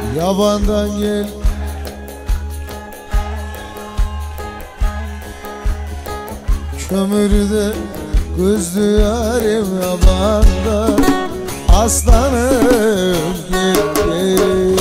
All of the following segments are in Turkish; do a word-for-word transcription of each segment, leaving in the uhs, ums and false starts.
Yabandan gel, kömürde gözlü yarim yabandan. Aslanım gel gel.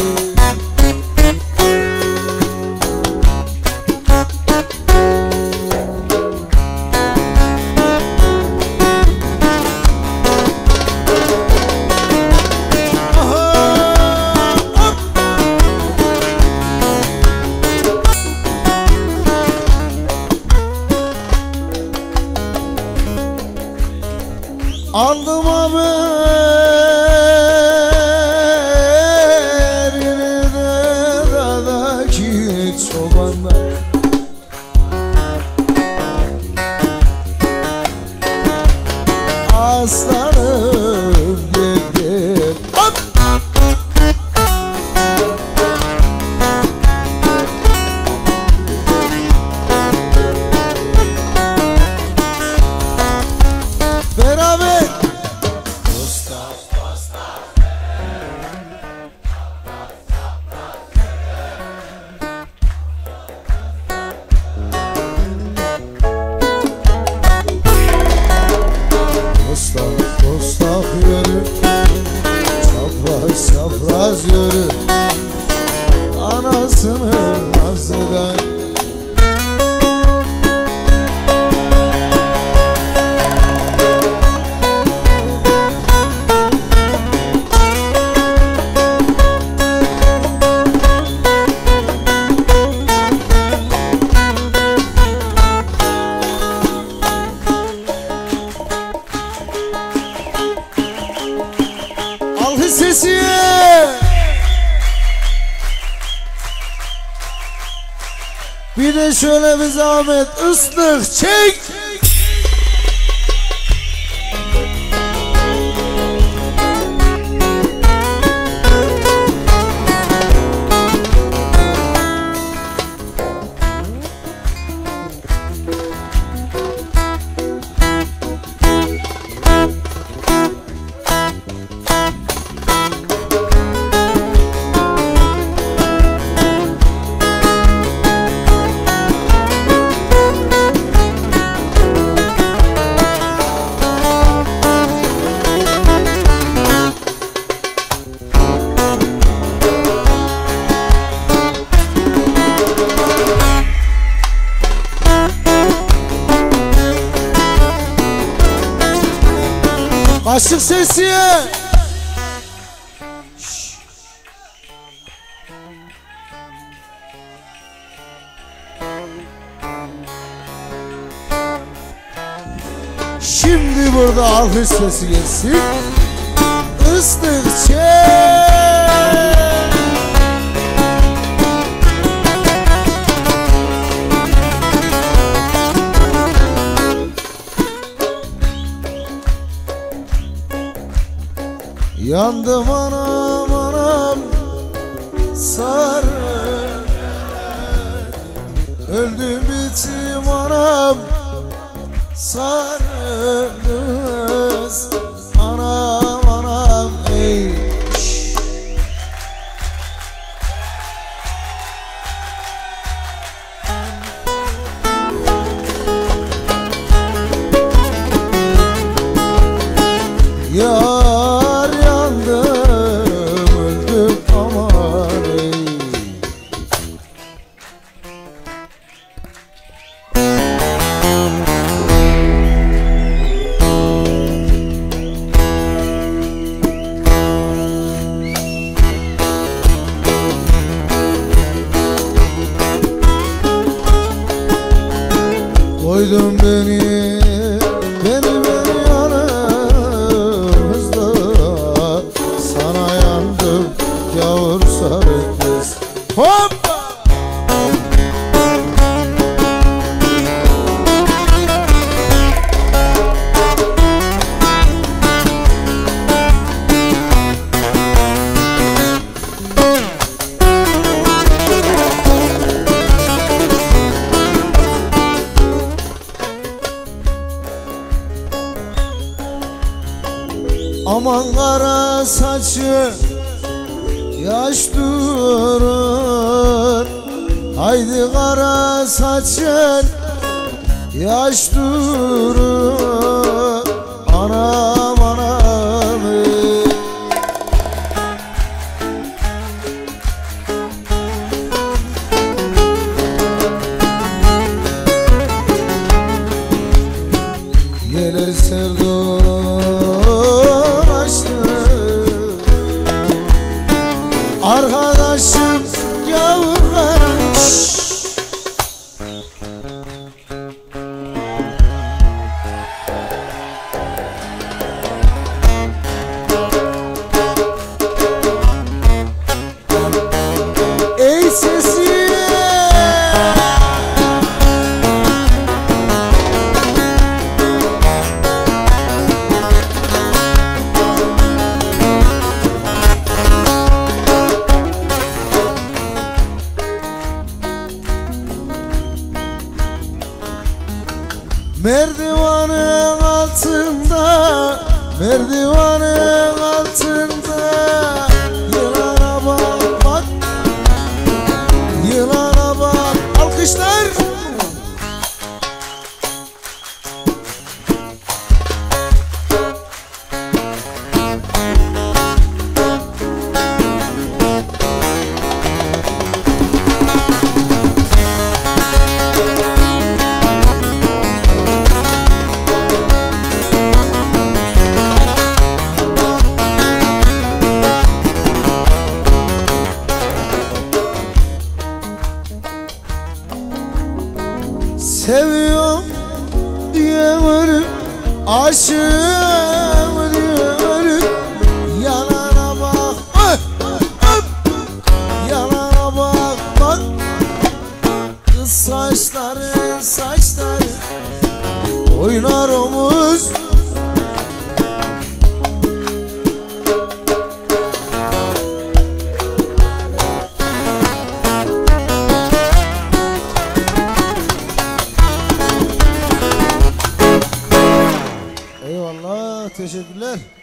Aldım haberini de dağdaki çobanlar. Aslanım gel gel. Hop! Beraber Dostaf dostaf yürü, çapraz çapraz yürü, anasının nazlıdan. Alkış sesi. Bir de şöyle bir zahmet ıslık çek. Kaşık sesi. Şimdi burada alkış sesi gelsin. Islık çek. Yandım anam anam sarı, öldüm bittim anam sarı kız. Anam anam ey. Yar yandım öldüm aman ey. Koydun beni, beni beni yanımızda. Sana yandım yavur sarı kız. Hoppa! Aman kara saçı yaş durur. Haydi kara saçın yaş durur. Anam anam ey. Gelir sevdum açtı arkadaşım yavrum. Ey sesi merdivanın altında, merdivanın altında yılana bak, bak yılana bak. Alkışlar. Seviyorum diyemedim, aşığım diyemedim. Yalana bak, öp, öp. Yalana bak, bak. Kız saçları, saçları oynar omuz. Eyvallah, teşekkürler.